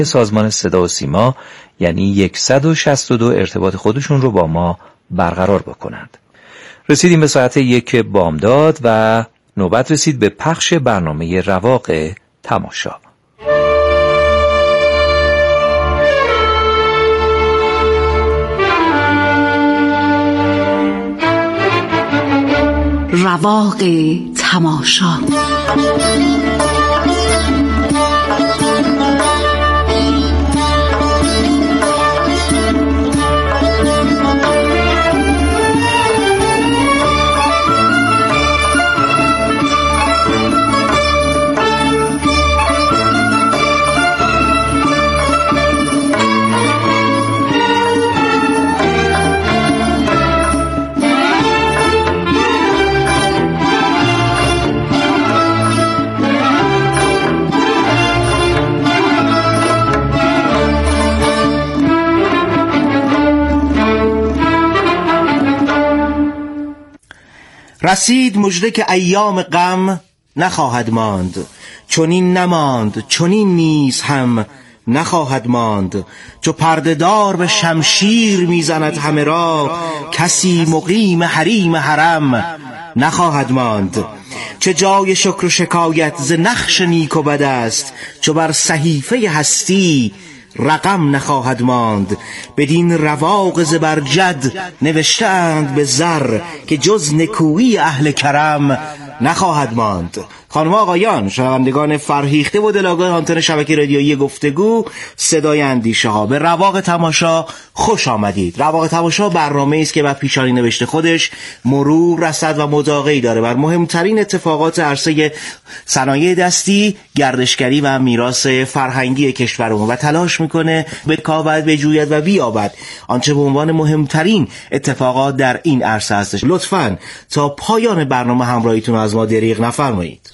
سازمان صدا و سیما یعنی 162 ارتباط خودشون رو با ما برقرار بکنند. رسیدیم به ساعت 1 بامداد و نوبت رسید به پخش برنامه رواق تماشا. رواق تماشا. رسید مژده که ایام غم نخواهد ماند، چنین نماند چنین نیز هم نخواهد ماند. چو پرده‌دار به شمشیر میزند همه را، کسی مقیم حریم حرم نخواهد ماند. چه جای شکر و شکایت ز نقش نیک و بد است، چو بر صحیفه هستی رقم نخواهد ماند. بدین رواق زبرجد نوشتند به زر، که جز نکویی اهل کرم نخواهد ماند. خانم آقایان، شنوندگان فرهیخته و دلاگاه آنتن شبکه رادیویی گفتگو صدای اندیشه ها، به رواق تماشا خوش آمدید. رواق تماشا برنامه‌ای است که بر پیشانی نوشته خودش مرور، رصد و مداقه‌ای داره بر مهمترین اتفاقات عرصه صنایع دستی، گردشگری و میراث فرهنگی کشورمون و تلاش میکنه بکاود، بجوید و بیابد آنچه به عنوان مهمترین اتفاقات در این عرصه هستش. لطفاً تا پایان برنامه همراهیتون از ما دریغ نفرمایید.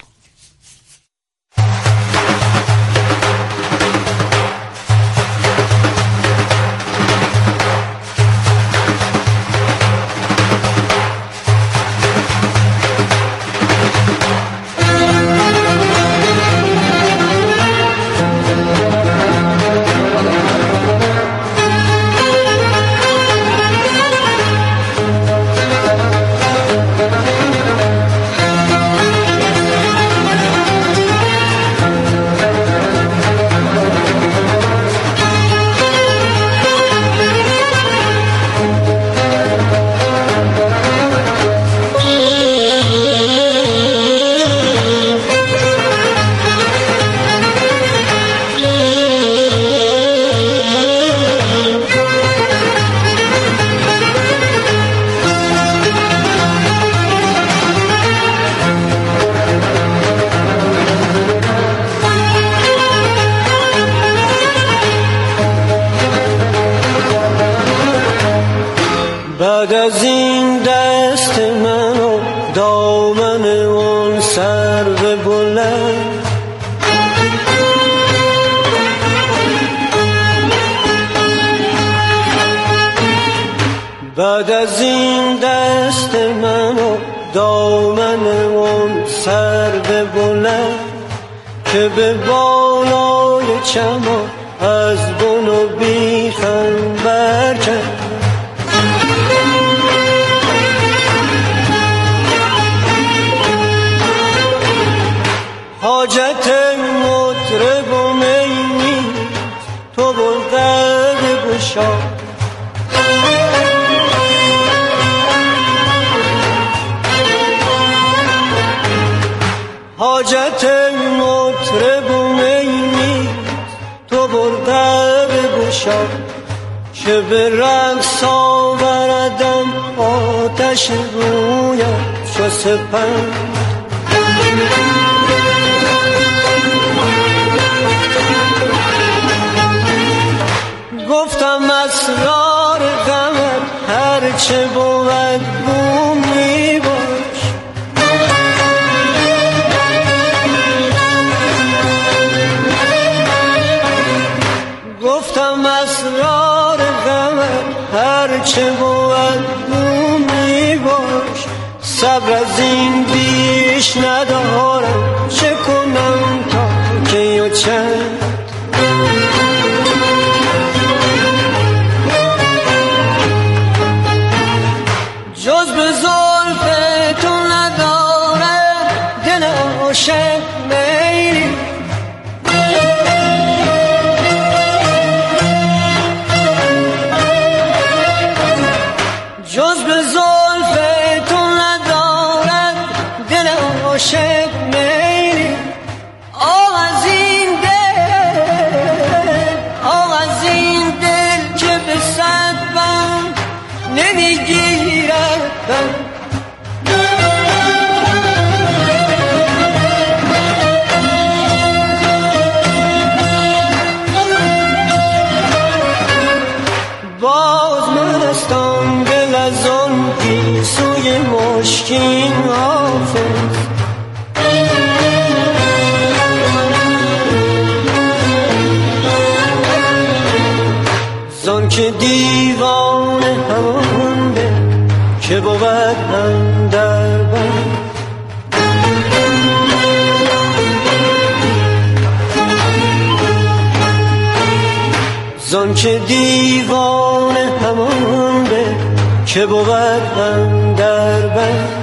بعد از این دست من و دامن اون سرو بلند، بعد از این دست من و دامن اون سرو بلند، که به بالای چمان از بن و بیخم برکن. حاجت مطرب و می تو بلغد گشا، حاجت مطرب و می تو بلغد گشا، که به رقص آوردم آتش رویم چو سپند. گفتم اسرار غمت هرچه بود بوم می باش، گفتم اسرار غمت هرچه بود بوم می باش. صبر از این بیش ندارم، چه کنم تا کی و چند. مشکین حافظ. زان که دیوان همان به که بود اندر بر، زان که دیوان همان به که بود اندر بر.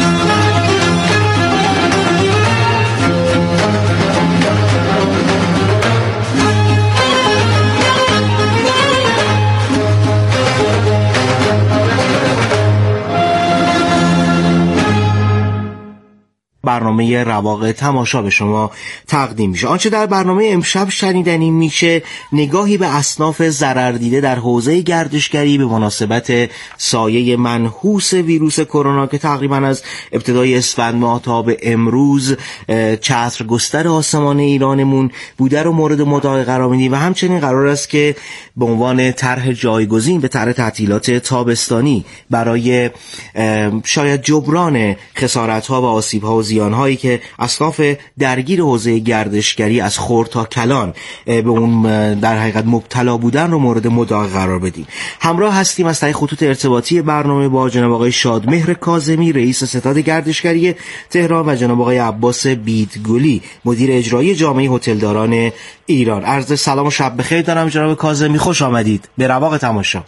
برنامه رواق تماشا به شما تقدیم میشه. آنچه در برنامه امشب شنیدنی میشه نگاهی به اصناف ضرر دیده در حوزه گردشگری به مناسبت سایه منحوس ویروس کرونا که تقریبا از ابتدای اسفند ماه تا به امروز چترگستر آسمان ایرانمون بوده رو مورد مدعا قرار میدیم و همچنین قرار است که به عنوان طرح جایگزین به طرح تعطیلات تابستانی برای شاید جبران خسارت‌ها و آسیب‌ها و زیان‌هایی که اصناف درگیر حوزه گردشگری از خرد تا کلان به اون در حقیقت مبتلا بودن رو مورد مدعا قرار بدیم. همراه هستیم از طریق خطوط ارتباطی برنامه با جناب آقای شادمهر کاظمی رئیس ستاد گردشگری تهران و جناب آقای عباس بیدگلی مدیر اجرایی جامعه هتلداران ایران. عرض سلام و شب بخیر دارم جناب کاظمی، خوش آمدید به رواق تماشا.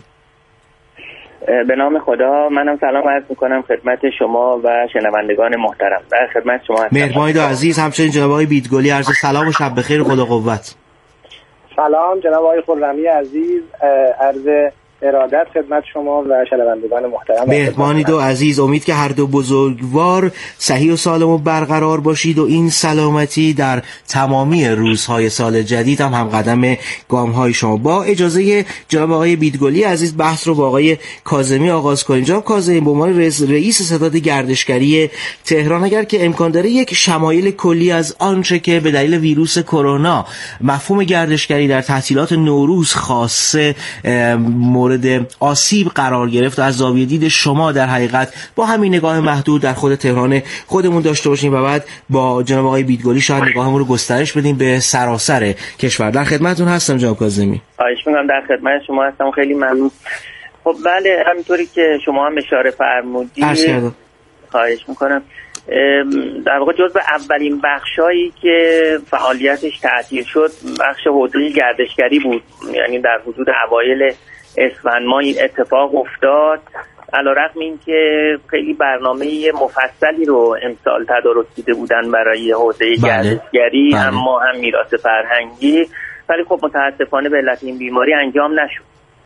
به نام خدا، منم سلام عرض میکنم خدمت شما و شنوندگان محترم. در خدمت شما هستم. مهربانید عزیز. همچنین جناب آقای بیدگلی عرض سلام و شب بخیر خدا قوت. سلام جناب آقای خرمی عزیز، عرض ارادت خدمت شما و شنوندگان محترم. مهربانید و عزیز. امید که هر دو بزرگوار صحیح و سالم و برقرار باشید و این سلامتی در تمامی روزهای سال جدید هم قدم گام‌های شما. با اجازه جناب آقای بیدگلی عزیز بحث رو با آقای کاظمی آغاز کنیم. جناب کاظمی به عنوان رئیس ستاد گردشگری تهران اگر که امکان داره یک شمایل کلی از آنچه که به دلیل ویروس کرونا مفهوم گردشگری در تعطیلات نوروز خاصه مورد آسیب قرار گرفت و از زاویه دید شما در حقیقت با همین نگاه محدود در خود تهران خودمون داشته باشیم و بعد با جناب آقای بیدگلی شاید نگاهمون رو گسترش بدیم به سراسر کشور. در خدمتتون هستم جناب کاظمی. خواهش می‌کنم، در خدمت شما هستم، خیلی ممنون. خب بله، همینطوری که شما هم اشاره فرمودید، خواهش می‌کنم. در واقع جزو اولین بخشایی که فعالیتش تعطیل شد بخش حوزه گردشگری بود. یعنی در حدود اوایل اسفند ماه این اتفاق افتاد. علیرغم این که خیلی برنامه مفصلی رو امسال تدارک دیده بودن برای حوزه گردشگری، اما هم میراث فرهنگی، ولی خب متاسفانه به علت این بیماری انجام نشد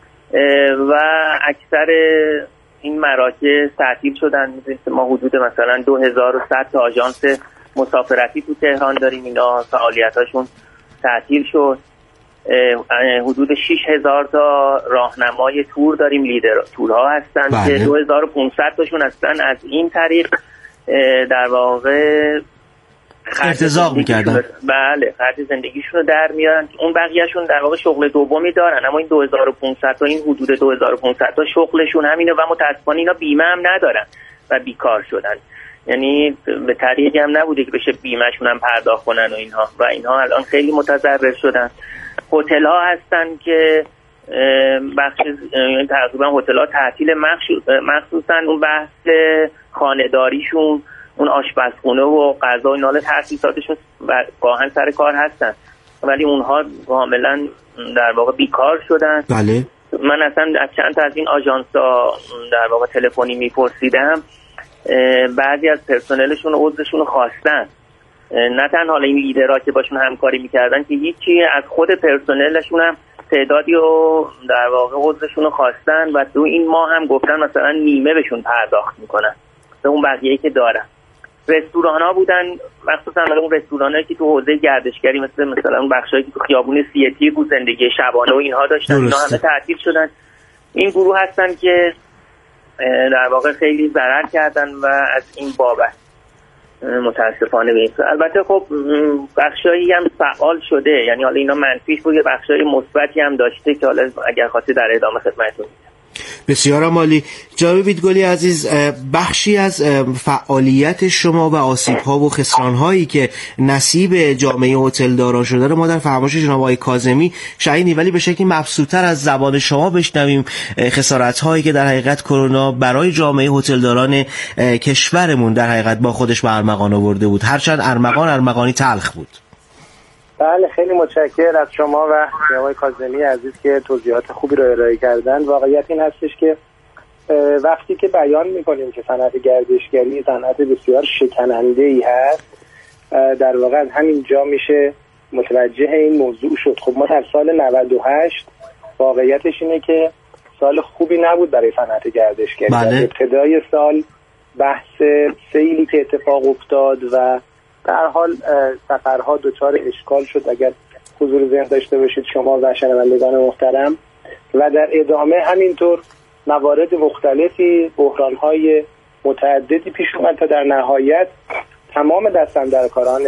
و اکثر این مراکز تعطیل شدن. ما حدود مثلا 2100 تا آژانس مسافرتی تو تهران داریم، اینا فعالیتاشون تعطیل شد. حدود 6000 تا راهنمای تور داریم، لیدر تورها هستن که 2500 تاشون هستن از این طریق در واقع ارتزاق میکردن. بله، خرج زندگیشون رو در میارن. اون بقیهشون در واقع شغل دومی دارن، اما این 2500 تا، این حدود 2500 تا شغلشون همینه و متاسفانه اینا بیمه هم ندارن و بیکار شدن. یعنی به طریقی هم نبوده که بشه بیمهشون هم پرداخت کنن و اینها الان خیلی متضرر شدن. هتل ها هستن که بخش تقریبا هتل ها تعطیل مخصوصا اون بحث خانه‌داریشون، اون آشپزخونه و غذا و اینا تأسیساتشون گاهن سر کار هستن ولی اونها کاملا در واقع بیکار شدن. بله. من اصلا از چند تا از این آژانس‌ها در واقع تلفنی میپرسیدم، بعضی از پرسنلشون عضوشون رو خواستن، نه تنها این لیدرها که باشون همکاری میکردن که هیچی، از خود پرسنلشون هم تعدادی رو در واقع عضوشون رو خواستن و تو این ماه هم گفتن مثلا نیمه بهشون پرداخت میکنن به اون بقیه‌ای که دارن. رستوران ها بودن، مخصوصا اون رستورانایی که تو حوزه گردشگری مثلا اون بخشایی که تو خیابون سیتی بود زندگی شبانه و اینها داشتن، اینا همه تعطیل شدن. این گروه هستن که در واقع خیلی ضرر کردن و از این بابت متاسفانه به این. البته خب بخشایی هم فعال شده، یعنی حالا اینا منفیش بود، بخشای مثبتی هم داشته که حالا اگر خاطر در ادامه خدمتتون بسیار عالی. جناب بیدگلی عزیز، بخشی از فعالیت شما و آسیب‌ها و خساران‌هایی که نصیب جامعه هتلداران شده رو ما در فرمایش جناب آقای کاظمی شنیدیم، ولی به شکلی مبسوط‌تر از زبان شما بشنویم خسارت‌هایی که در حقیقت کرونا برای جامعه هتلداران کشورمون در حقیقت با خودش به ارمغان آورده بود، هرچند ارمغانی تلخ بود. بله، خیلی متشکرم از شما و آقای کاظمی عزیز که توضیحات خوبی رو ارائه کردن. واقعیت این هستش که وقتی که بیان میکنیم که صنعت گردشگری صنعت بسیار شکننده‌ای هست، در واقع از همین جا میشه متوجه این موضوع شد. خب ما در سال 98 واقعیتش اینه که سال خوبی نبود برای صنعت گردشگری. بله. ابتدای سال بحث سیلی که اتفاق افتاد و در حال سفرها دچار اشکال شد، اگر حضور ذهن داشته باشید شما و شنوندگان محترم، و در ادامه همینطور موارد مختلفی، بحران‌های متعددی پیش اومد تا در نهایت تمام دستاندرکاران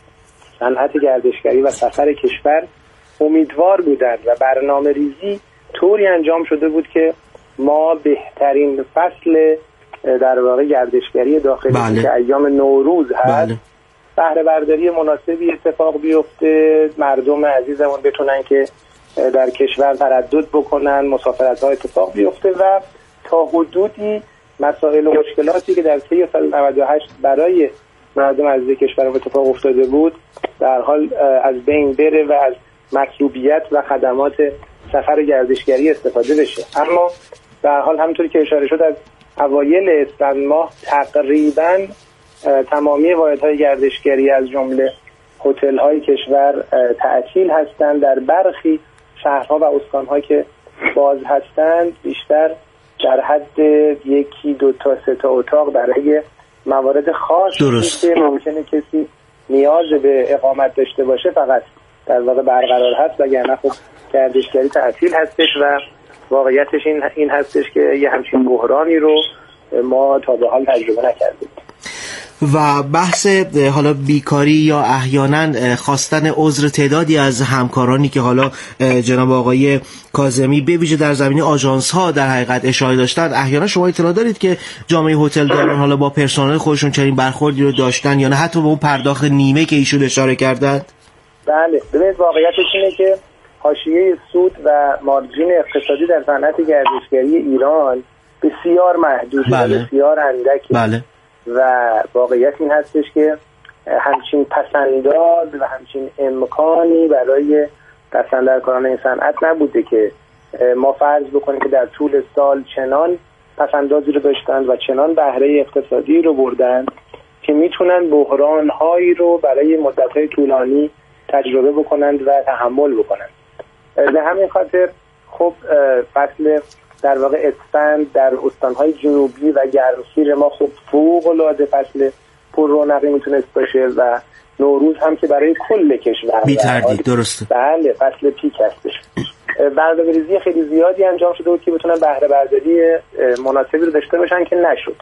صنعت گردشگری و سفر کشور امیدوار بودند و برنامه ریزی طوری انجام شده بود که ما بهترین فصل در واقع گردشگری داخلی بله. که ایام نوروز هست، بله. بهره برداری مناسبی اتفاق بیفته، مردم عزیزمون بتونن که در کشور تردد بکنن، مسافرت‌ها اتفاق بیفته و تا حدودی مسائل و مشکلاتی که در طی سال 98 برای مردم عزیز کشور اتفاق افتاده بود در حال از بین بره و از مطلوبیت و خدمات سفر گردشگری استفاده بشه. اما در حال همونطوری که اشاره شد از اوایل اسفند ماه تقریباً تمامی واحدهای گردشگری از جمله هتل‌های کشور تعطیل هستند. در برخی شهرها و استان‌ها که باز هستند بیشتر در حد 1 2 تا 3 تا اتاق برای موارد خاص که ممکنه کسی نیاز به اقامت داشته باشه فقط در واقع برقرار هست، وگرنه خب گردشگری تعطیل هستش و واقعیتش این هستش که یه همچین بحرانی رو ما تا به حال تجربه نکردیم. و بحث حالا بیکاری یا احیانا خواستن عذر تعدادی از همکارانی که حالا جناب آقای کاظمی به ویژه در زمینه آژانس ها در حقیقت اشاره داشتن، احیانا شما اطلاع دارید که جامعه هتلداران حالا با پرسنل خودشون چنین برخوردی رو داشتن یا نه حتی به اون پرداخت نیمه که ایشون اشاره کردند؟ بله، ببینید واقعیتش اینه که حاشیه سود و مارجین اقتصادی در صنعت گردشگری ایران بسیار محدود و بسیار اندکی. بله. و واقعیت این هستش که همچین پسنداز و همچین امکانی برای دستاندرکاران این صنعت نبوده که ما فرض بکنیم که در طول سال چنان پسندازی رو داشتند و چنان بهره اقتصادی رو بردن که میتونن بحران‌هایی رو برای مدت‌های طولانی تجربه بکنند و تحمل بکنند. به همین خاطر خب فصل در واقع اسفند در استان‌های جنوبی و گرمسیر ما خب فوق‌العاده فصل پر رونقی میتونست باشه و نوروز هم که برای کل کشور بی تردید درسته. بله، فصل پیک هستش. برنامه‌ریزی خیلی زیادی انجام شده بود که بتونن بهره برداری مناسبی رو داشته باشن که نشد.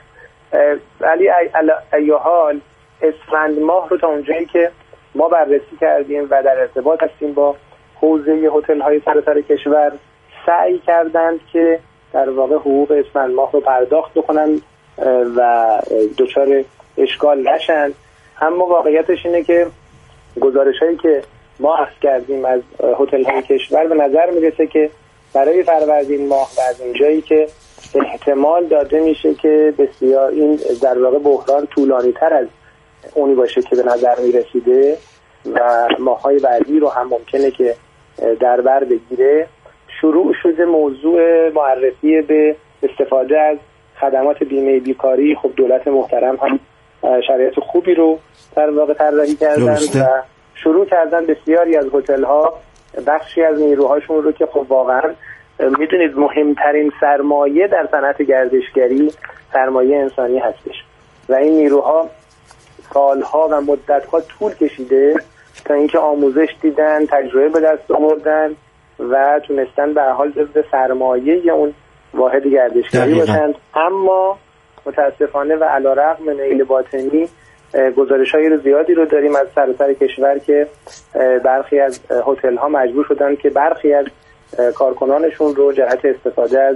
ولی ای حال اسفند ماه رو تا اونجایی که ما بررسی کردیم و در ارتباط هستیم با حوزه هتل‌های سراسر کشور، سعی کردند که در واقع حقوق اسفند ماه رو پرداخت بکنن و دچار اشکال نشن. اما واقعیتش اینه که گزارش‌هایی که ما اخذ کردیم از هتل‌های کشور به نظر میرسه که برای فروردین ماه و از اینجایی که احتمال داده میشه که بسیار این در واقع بحران طولانی‌تر از اونی باشه که به نظر میرسیده و ماه‌های بعدی رو هم ممکنه که در بر بگیره، شروع شده موضوع معرفی به استفاده از خدمات بیمه بیکاری. خب دولت محترم هم شرایط خوبی رو در واقع طراحی کردن و شروع کردن بسیاری از هتل‌ها بخشی از نیروهاشون رو که خب واقعا میدونید مهمترین سرمایه در صنعت گردشگری سرمایه انسانی هستش و این نیروها سالها و مدتها طول کشیده تا اینکه آموزش دیدن، تجربه به دست آوردن و تونستن به حال جزو سرمایه اون واحد گردشگری باشند. اما متاسفانه و علیرغم میل باطنی گزارش‌های زیادی رو داریم از سراسر کشور که برخی از هتل‌ها مجبور شدن که برخی از کارکنانشون رو جهت استفاده از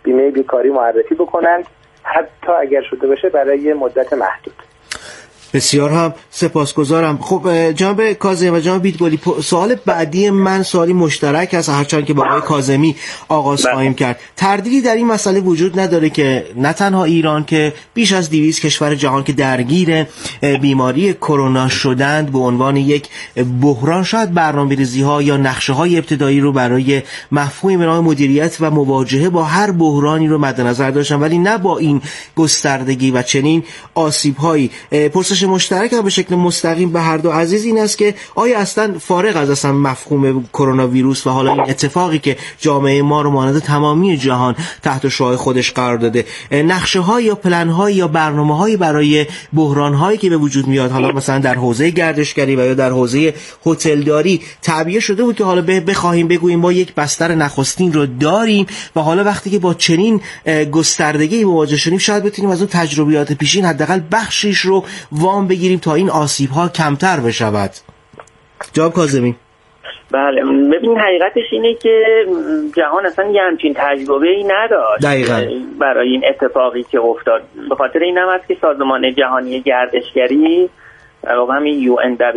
بیمه بیکاری معرفی بکنند، حتی اگر شده باشه برای مدت محدود. بسیار هم سپاسگزارم. خب جناب کاظمی و جناب بیدگلی، سوال بعدی من سوالی مشترک است، هرچند که با آقای کاظمی آغاز خواهیم کرد. تردیدی در این مسئله وجود نداره که نه تنها ایران که بیش از 200 کشور جهان که درگیر بیماری کرونا شدند به عنوان یک بحران، شاید برنامه‌ریزی‌ها یا نقشه‌های ابتدایی رو برای مفهومی به نام مدیریت و مواجهه با هر بحرانی رو مد نظر داشتن، ولی نه با این گستردگی و چنین آسیب‌هایی. پرسش مشترک به شکل مستقیم به هر دو عزیز این است که آیا اصلا فارغ از اصلا مفهوم کرونا ویروس و حالا این اتفاقی که جامعه ما رو مانند تمامی جهان تحت شعاع خودش قرار داده، نقشه‌های یا پلن‌های یا برنامه‌هایی برای بحران‌هایی که به وجود میاد، حالا مثلا در حوزه گردشگری و یا در حوزه هتلداری تعبیه شده بود که حالا بخوایم بگوییم ما یک بستر نخستین رو داریم و حالا وقتی که با چنین گستردگی مواجه شدیم شاید بتونیم از اون تجربیات پیشین حداقل بخشیش رو وام بگیریم تا این آسیب‌ها کمتر بشود. جناب کاظمی. بله، ببین حقیقتش اینه که جهان اصلا یه همچین تجربه‌ای نداشت دقیقاً برای این اتفاقی که افتاد. به خاطر این هم است که سازمان جهانی گردشگری در واقع همین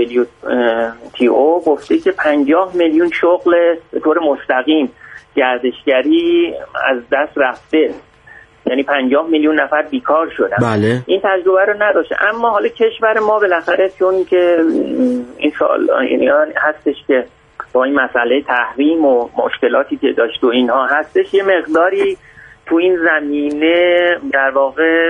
UNWTO گفته که 50 میلیون شغل به طور مستقیم گردشگری از دست رفته، یعنی 50 میلیون نفر بیکار شدن. بله. این تجربه رو نداشته. اما حالا کشور ما بالاخره چون که این سال ایران هستش که با این مسئله تحریم و مشکلاتی که داشت و اینها هستش، یه مقداری تو این زمینه در واقع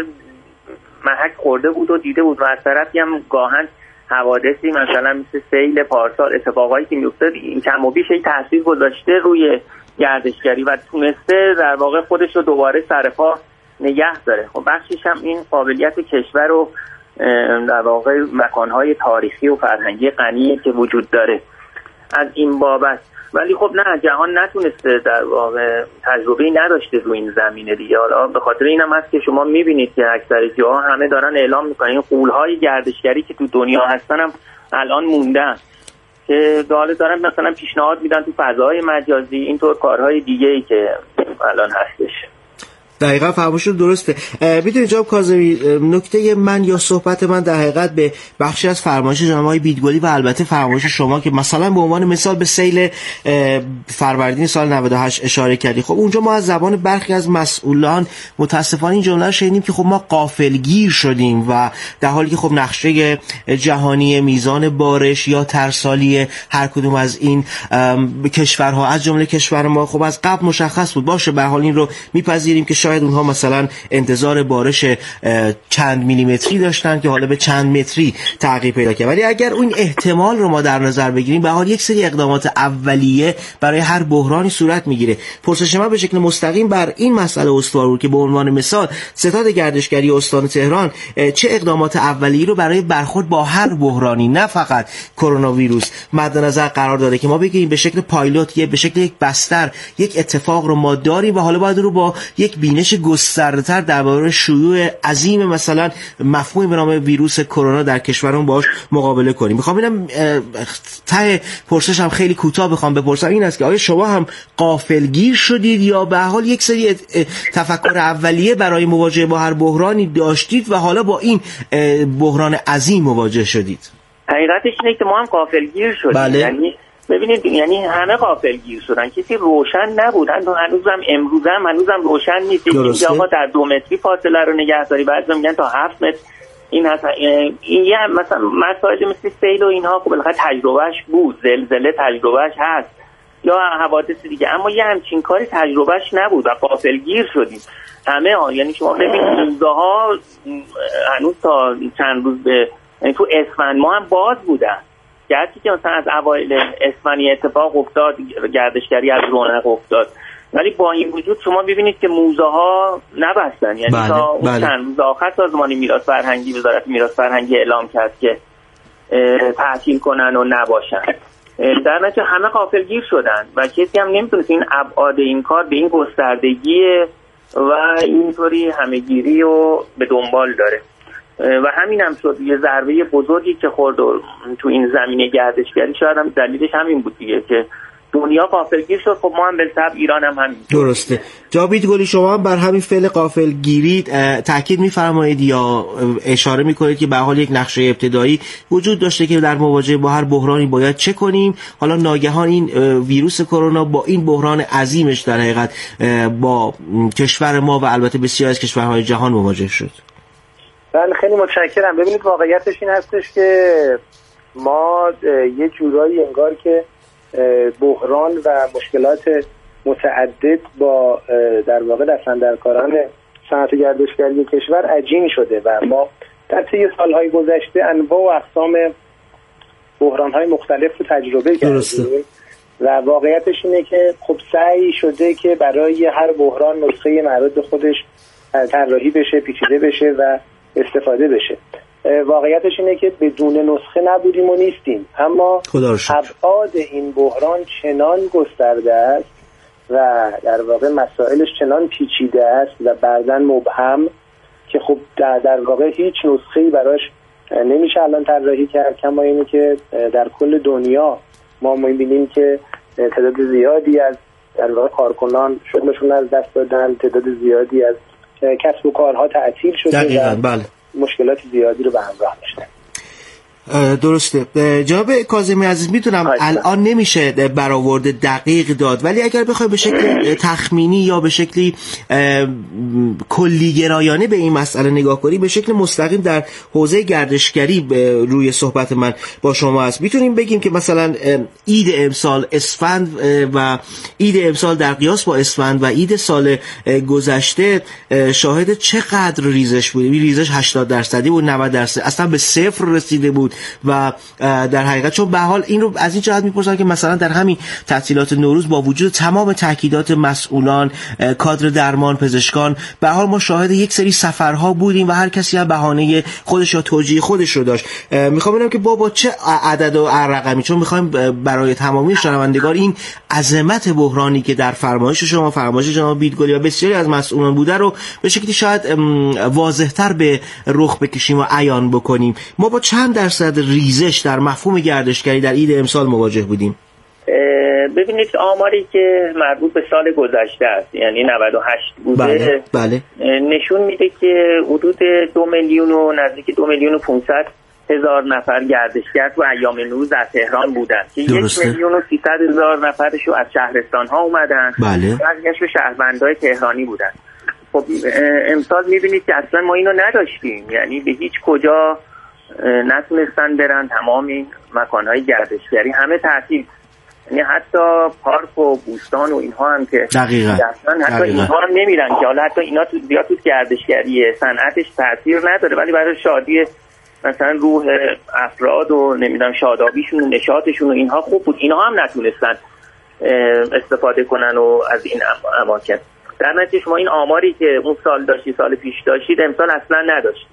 محک خورده بود و دیده بود و از طرفی هم گاهن حوادثی مثلا مثل سیل پارسال، اتفاقایی که میافتاد این کم و بیش تاثیر گذاشته روی گردشگری و تونسته در واقع خودش رو دوباره سر پا نگه داره. خب بخشش هم این قابلیت کشور و در واقع مکانهای تاریخی و فرهنگی غنی که وجود داره از این بابت. ولی خب نه، جهان نتونسته در واقع تجربه‌ای نداشته روی این زمینه دیگه. حالا به خاطر اینم هست که شما می‌بینید که اکثر جاها همه دارن اعلام می‌کنن این غول‌های گردشگری که تو دنیا هستن هم الان موندن، که دارن مثلا پیشنهاد میدن تو فضای مجازی اینطور کارهای دیگه‌ای که الان هستش. دقیقاً فرمایشتون درسته. میدونید جناب کاظمی، نکته من یا صحبت من در حقیقت به بخشی از فرمایش جناب آقای بیدگلی و البته فرمایش شما که مثلا به عنوان مثال به سیل فروردین سال 98 اشاره کردی. خب اونجا ما از زبان برخی از مسئولان متاسفانه این جمله رو شنیدیم که خب ما غافلگیر شدیم و در حالی که خب نقشه جهانی میزان بارش یا ترسالی هر کدوم از این کشورها از جمله کشور ما خب از قبل مشخص بود. باشه، به هر حال این رو میپذیریم که شاید اونها مثلا انتظار بارش چند میلیمتری داشتن که حالا به چند متری تغییر پیدا کرد، ولی اگر اون احتمال رو ما در نظر بگیریم به حال یک سری اقدامات اولیه برای هر بحرانی صورت میگیره. پرسش من به شکل مستقیم بر این مسئله استوار بود که به عنوان مثال ستاد گردشگری استان تهران چه اقدامات اولیه‌ای رو برای برخورد با هر بحرانی نه فقط کرونا ویروس مد نظر قرار داده که ما بگیم به شکل پایلوت به شکل یک بستر یک اتفاق رو ما داریم و حالا باید رو با یک بینش گسترده‌تر درباره شیوع عظیم مثلا مفهومی به نام ویروس کرونا در کشورمون باهاش مقابله کنیم. میخوام اینم ته پرسشم خیلی کوتاه بخوام بپرسم این است که آیا شما هم غافلگیر شدید یا به هر حال یک سری تفکر اولیه برای مواجهه با هر بحرانی داشتید و حالا با این بحران عظیم مواجه شدید؟ حقیقتش اینه که ما هم غافلگیر شدیم. بله. یعنی ببینید، یعنی همه غافلگیر شدن، کسی روشن نبودن. هنوزم هنوزم روشن نیست اینکه آقا در 2 متری فاصله رو نگهداری، بعضی میگن تا 7 متر. این هست این یه مثلا مسائل مثل سیل و اینها خب بالاخره تجربهش بود، زلزله تجربهش هست یا حوادث دیگه، اما یه همچین کاری تجربهش نبود و غافلگیر شدیم همه ها. یعنی شما ببینید موزه‌ها هنوز تا چند روز تو اسفند ما هم باز بودن، گرچه که مثلا از اوایل اسفند اتفاق افتاد، گردشگری از رونق افتاد، ولی با این وجود شما ببینید که موزه ها نبستن. یعنی تا اون چند روز آخر سازمان میراث فرهنگی، وزارت میراث فرهنگی اعلام کرد که تعطیل کنن و نباشن. در نتیجه همه غافلگیر شدن و کسی هم نمیتونه این ابعاد این کار به این گستردگی و اینطوری همه‌گیری رو به دنبال داره و همین هم شد یه ضربه بزرگی که خورد تو این زمینه گردشگری. شاید هم دلیلش همین بود دیگه که دنیا غافلگیر شد. خب ما هم به طبع ایران هم همین. درسته. جاوید گلی، شما هم بر همین فعل غافلگیری تاکید می‌فرمایید یا اشاره می‌کنید که به حال یک نقشه ابتدایی وجود داشته که در مواجهه با هر بحرانی باید چه کنیم؟ حالا ناگهان این ویروس کرونا با این بحران عظیمش در حقیقت با کشور ما و البته بسیاری از کشورهای جهان مواجه شد. بله خیلی متشکرم. ببینید واقعیتش این هستش که ما یه جورایی انگار که بحران و مشکلات متعدد با در واقع دستاندرکاران صنعت گردشگری کشور عجین شده و ما در طی سالهای گذشته انواع و اقسام بحران‌های مختلف رو تجربه کردیم و واقعیتش اینه که خب سعی شده که برای هر بحران نسخه مربوط خودش طراحی بشه، پیچیده بشه و استفاده بشه. واقعیتش اینه که بدون نسخه نبودیم و نیستیم، اما ابعاد این بحران چنان گسترده است و در واقع مسائلش چنان پیچیده است و بعداً مبهم که خب در واقع هیچ نسخه‌ای براش نمیشه الان طراحی کرد. کما اینه که در کل دنیا ما می‌بینیم که تعداد زیادی از در واقع کارکنان شغلشون از دست دادن، تعداد زیادی از کسب و کارها تعطیل شده. دقیقاً بله. مشکلات زیادی رو به همراه داشته. درسته. جناب کاظمی عزیز، میتونم الان نمیشه برآورد دقیق داد، ولی اگر بخوای به شکل تخمینی یا به شکلی کلی گرایانه به این مسئله نگاه کنی، به شکل مستقیم در حوزه گردشگری روی صحبت من با شما است، میتونیم بگیم که مثلا عید امسال اسفند و عید امسال در قیاس با اسفند و عید سال گذشته شاهد چقدر ریزش بود؟ ریزش 80% بود، 90% اصلا به صفر رسیده بود و در حقیقت چون به حال این رو از این جهت میپرسن که مثلا در همین تعطیلات نوروز با وجود تمام تاکیدات مسئولان، کادر درمان، پزشکان، به حال ما شاهد یک سری سفرها بودیم و هر کسی هم بهانه خودش یا توجیه خودش رو داشت. میخوام ببینم که با چه عدد و رقمی، چون میخوایم برای تمامی شنوندگان این عظمت بحرانی که در فرمایش شما، فرمایش جناب بیدگلی و بسیاری از مسئولان بوده رو به شکلی شاید واضح‌تر به رخ بکشیم و عیان بکنیم. ما با چند درصد ریزش در مفهوم گردشگری در عید امسال مواجه بودیم؟ ببینید آماری که مربوط به سال گذشته است، یعنی 98 بوده، بله. نشون میده که حدود 2 میلیون و نزدیک 2,500,000 نفر گردشگر تو ایام نوروز در تهران بودن که 1,300,000 نفرشو از شهرستان ها اومدن، بله. بقیه‌شو شهروندای تهرانی بودن. خب امسال میبینید که اصلا ما اینو نداشتیم، یعنی به هیچ کجا نتونستن برن، تمام این مکانهای گردشگری همه تعطیل، یعنی حتی پارک و بوستان و اینها هم که حتی اینها هم نمیرن که حالا حتی اینا تو زیاد تو گردشگری صنعتش تاثیر نداره، ولی برای شادی مثلا روح افراد و نمیدونم شادابیشون و نشاطشون و اینها خوب بود، اینها هم نتونستن استفاده کنن و از این اماکن. در نتیجه شما این آماری که اون سال داشتید، سال پیش داشتید، امسال اصلا نداشتید.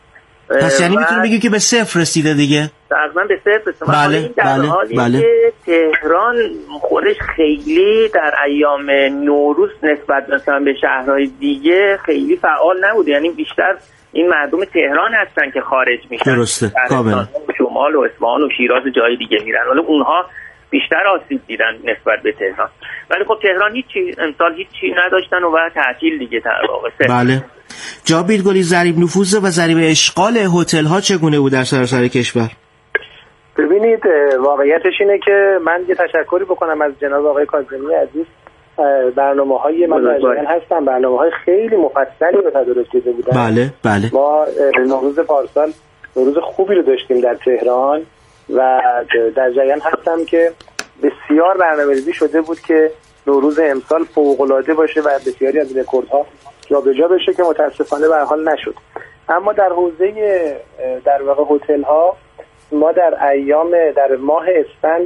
پس یعنی میتونیم بگیم که به صفر رسیده دیگه؟ تقریبا به صفر رسیده. بله، این در حالی که تهران خودش خیلی در ایام نوروز نسبت مثلا به شهرهای دیگه خیلی فعال نبوده، یعنی بیشتر این مردم تهران هستن که خارج میشن. درسته، کاملا. شمال و اصفهان و شیراز و جای دیگه میرن، ولی اونها بیشتر آسیب دیدن نسبت به تهران. ولی خب تهران امسال هیچی نداشتن و تعطیل دیگه در واقع. بله. جناب بیدگلی، ضریب نفوذ و ضریب اشغال هتل ها چگونه بود در سراسر کشور؟ ببینید واقعیتش اینه که من یه تشکری بکنم از جناب آقای کاظمی عزیز. برنامه‌های من در هستم، برنامه‌های خیلی مفصلی رو تدارک دیده بودن. بله. ما نوروز پارسال نوروز خوبی رو داشتیم در تهران و در جریان هستم که بسیار برنامه‌ریزی شده بود که نوروز امسال فوق‌العاده باشه و بسیاری از رکوردها جابجا بشه که متاسفانه به هر حال نشد. اما در حوزه در واقع هتل‌ها ما در ماه اسفند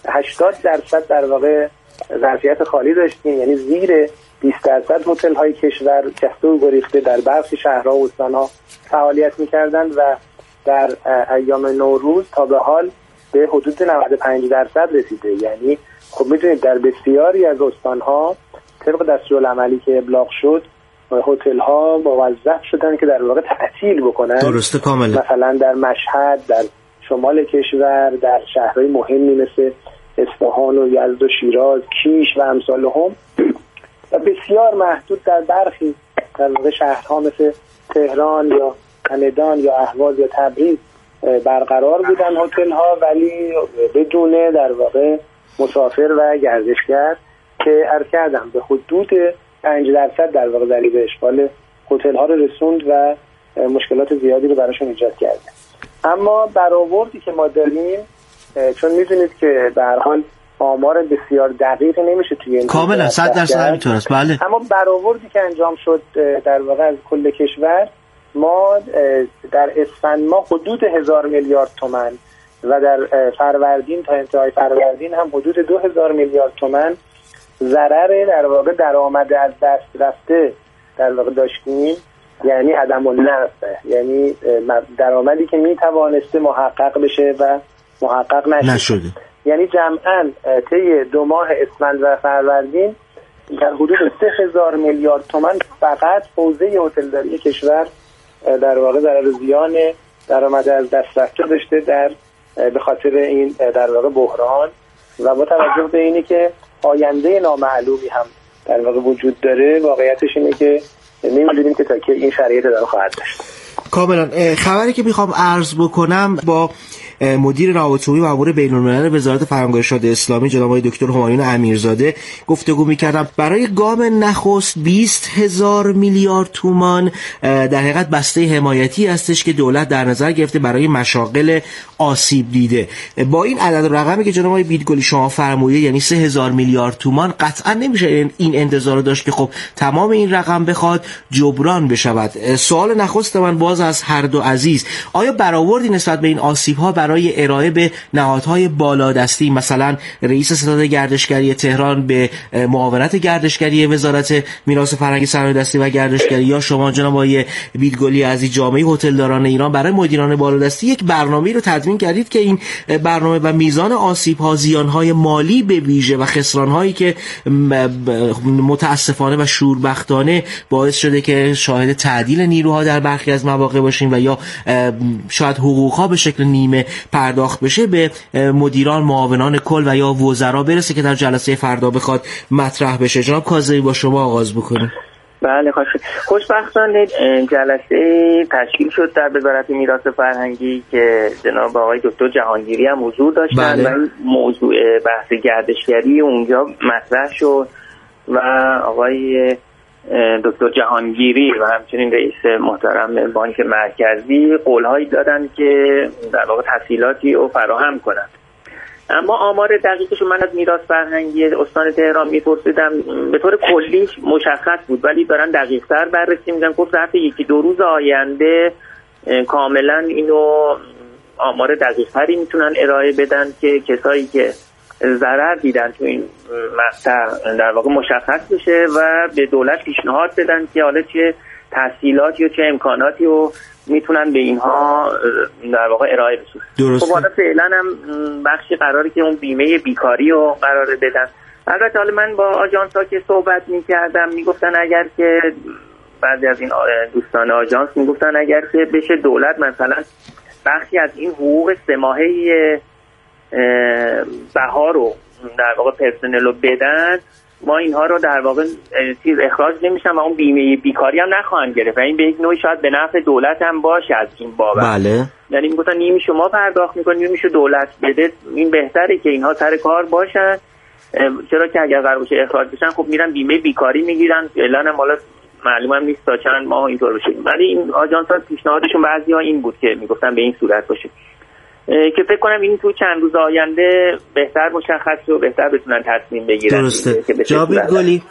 80% در واقع ظرفیت خالی داشتیم، یعنی زیر 20% هتل‌های کشور کسته و گریخته در برخی شهرها و استان‌ها فعالیت می‌کردند و در ایام نوروز تا به حال به حدود 95% رسیده. یعنی خب می‌دونید در بسیاری از استان‌ها طبق دستورالعملی که ابلاغ شد هتل‌ها موظف شدن که در واقع تعطیل بکنن. درسته، کاملا. مثلا در مشهد، در شمال کشور، در شهرهای مهمی مثل اصفهان و یزد و شیراز، کیش و امثالهم و بسیار محدود در برخی در واقع شهرها مثل تهران یا همدان یا اهواز یا تبریز برقرار بودن هتل ها، ولی بدون در واقع مسافر و گردشگر که عرض کردم به حدود 5% در واقع ضریب اشغال هتل ها رو رسوند و مشکلات زیادی رو براشون ایجاد کرده. اما برآوردی که ما داریم، چون میدونید که به هر حال آمار بسیار دقیقی نمیشه توی این کاملا 100% همینطور است، بله، اما برآوردی که انجام شد در واقع از کل کشور، ما در اسفند ما حدود 1000 میلیارد تومان و در فروردین تا انتهای فروردین هم حدود 2000 میلیارد تومان ضرر در واقع درآمد از دست رفته در واقع داشتیم، یعنی عدم النفع، یعنی درآمدی که میتوانسته محقق بشه و محقق نشده. یعنی جمعاً طی 2 ماه اسفند و فروردین در حدود 3000 میلیارد تومان فقط حوزه هتلداری کشور در واقع ضرر زیان درآمد از دست رفته داشته به خاطر این در واقع بحران و با توجه به اینی که آینده نامعلومی هم در واقع وجود داره، واقعیتش اینه که نمی‌دونیم که تا کی این شرایط ادامه خواهد داشت. کاملا. خبری که میخوام عرض بکنم با مدیر روابط عمومی و امور بین‌الملل وزارت فرهنگ و ارشاد اسلامی جناب آقای دکتر همایون امیرزاده گفتگو می‌کردم. برای گام نخست 20,000 میلیارد تومان در حقیقت بسته حمایتی هستش که دولت در نظر گرفته برای مشاغل آسیب دیده. با این عدد و رقمی که جناب آقای بیدگلی شما فرمودید، یعنی 3000 میلیارد تومان، قطعا نمیشه این انتظار داشت که خب تمام این رقم بخواد جبران بشود. سوال نخست من باز از هر دو عزیز، آیا برآوردی نسبت به این آسیب‌ها برای ارائه به نهادهای بالادستی، مثلا رئیس ستاد گردشگری تهران به معاونت گردشگری وزارت میراث فرهنگی سرمایه‌دستی و گردشگری، یا شما جناب آقای بیدگلی عزیز جامعه هتلداران ایران برای مدیران بالادستی یک برنامه‌ای رو تدوین کردید که این برنامه و میزان آسیب‌ها، زیان‌های مالی به ویژه و خساران‌هایی که متاسفانه و شوربختانه باعث شده که شاهد تعدیل نیروها در برخی از مواقع باشیم و یا شاید حقوق‌ها به شکل نیمه پرداخت بشه، به مدیران، معاونان کل و یا وزرا برسه که در جلسه فردا بخواد مطرح بشه. جناب کاظمی با شما آغاز بکنیم. بله، خوشبختانه جلسه تشکیل شد در وزارت میراث فرهنگی که جناب آقای دکتر جهانگیری هم حضور داشتن و این موضوع بحث گردشگری اونجا مطرح شد و آقای دکتر جهانگیری و همچنین رئیس محترم بانک مرکزی قولهایی دادن که در واقع تسهیلاتی رو فراهم کنند. اما آمار دقیقش من از میراث فرهنگی استان تهران میپرسیدم، به طور کلی مشخص بود ولی دارن دقیق‌تر بررسی می‌کنن. گفت ظرف 1-2 روز آینده کاملا اینو آمار دقیق‌تری میتونن ارائه بدن که کسایی که ضرر دیدن تو این مقطع در واقع مشخص بشه و به دولت پیشنهاد بدن که حالا چه تسهیلاتی و چه امکاناتی رو میتونن به اینها در واقع ارائه بشن. خب حالا فعلا هم بخشی قراره که اون بیمه بیکاری رو قراره بدن. البته حالا من با آژانس‌ها که صحبت میکردم میگفتن اگر که بعضی از این دوستان آژانس میگفتن اگر که بشه دولت مثلا بخشی از این حقوق 3 ماهه بهار رو در واقع پرسنل رو بدن، ما اینها رو در واقع چیز اخراج نمیشن و اون بیمه بیکاری هم نخواهند گرفت و این به یک نوعی شاید به نفع دولت هم باشه از این بابت. بله. یعنی میگفتن نیمی شما پرداخت میکنید نیمیشو دولت بده، این بهتره که اینها سر کار باشن، چرا که اگر قرار باشه اخراج بشن خب میرن بیمه بیکاری میگیرن. فعلا هم حالا معلومه هم نیست تا چند ماه اینطور بشه، ولی این آژانس‌ها پیشنهادشون بعضی‌ها این بود که میگفتن به این صورت باشه که فکر کنم این تو چند روز آینده بهتر مشخص و بهتر بتونن تصمیم بگیرن. درسته. جناب گلی